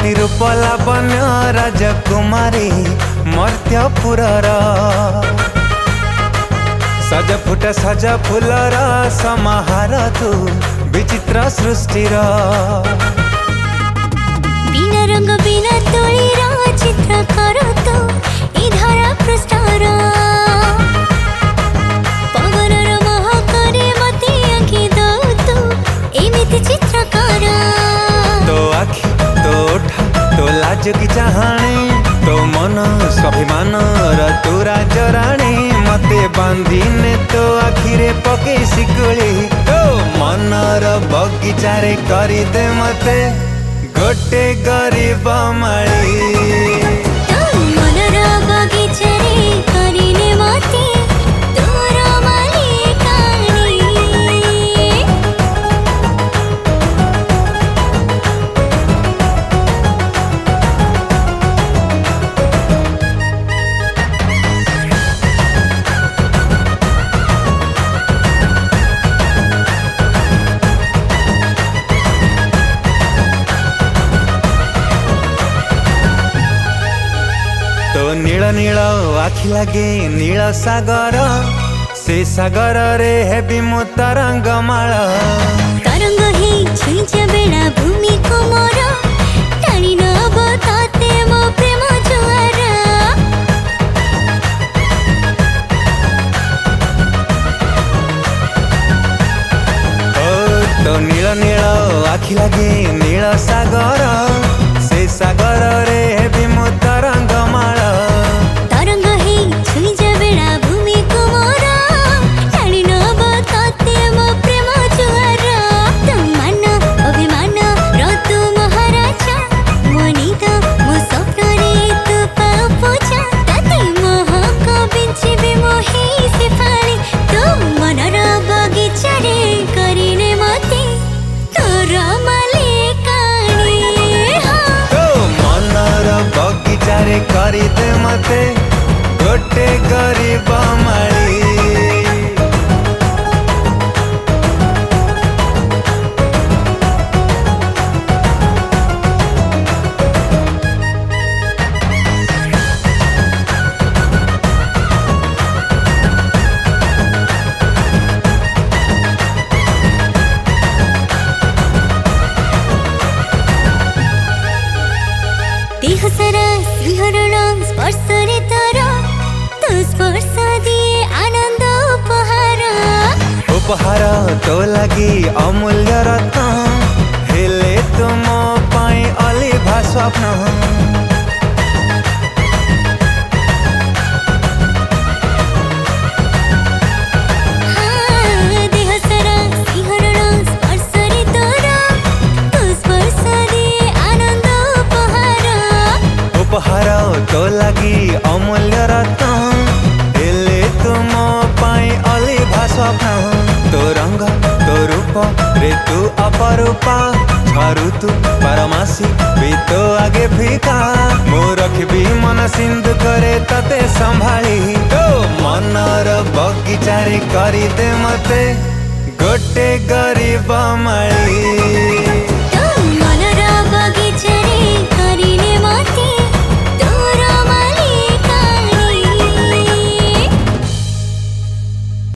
निरूपला बन्य राजकुमारी मर्त्यपुरर सज फुट सज फुलर समाहार तू विचित्र सृष्टिर बिना रंग बिना तोळीर चित्रकार तू ई धरा पृष्ठर पवनर महकरे मते आँखि दौ तू एमिति चित्रकार तो आखि तो ओठा तो लाज की चाहाणी तो मन स्वाभिमान तू राजराणी मते बांधीने तो आखिरे पके शिकुली तो मनर बगीचारे करिदे मते गोटे गरीब माली मनर बगीचारे करिने मते तोर मालिकाणी तो नील नील आखि लगे नील सागर से सागर रे हेबी मो तरंग माल तरंग ही छुईज बेला भूमि को मोर टाणी नब ताते मो प्रेम जुआर तो नील नील आखि लगे नील सागर से सागर रे हेबी मो तरंग माल तरंग ही छुईज बेला भूमि को मोर टाणी नब ताते मो प्रेम जुआर तुम मान अभिमान रतु महाराजा मो नीत मो स्वप्न रे तू पाओ पूजा ताते मोहक बिंचिबे मोहि से फाली तू मनर बगीचा रे करिने मते तोर मालिकाणी तो मनर बगीचारे करिदे मते गोटे गरीब माली देह सारा सिंहरण स्पर्श रे तोर तू स्पर्श दिए आनंद उपहार तो लगी अमूल्य रत्न हेले तुम पाई अलिभा स्वप्न देह सारा सिंहरण स्पर्श रे तोर तू स्पर्श दिए आनंद उपहार तो लगी अमूल्य रत्न हेले तुम पाई अलिभा स्वप्न तो रंग तो रूप रे तू अपरूपा झरू तू परमासी भी तो आगे फीका मो रखबी मन सिंधु करे तते संभाली तो मनर बगीचारे करिदे मते गोटे गरीब माली।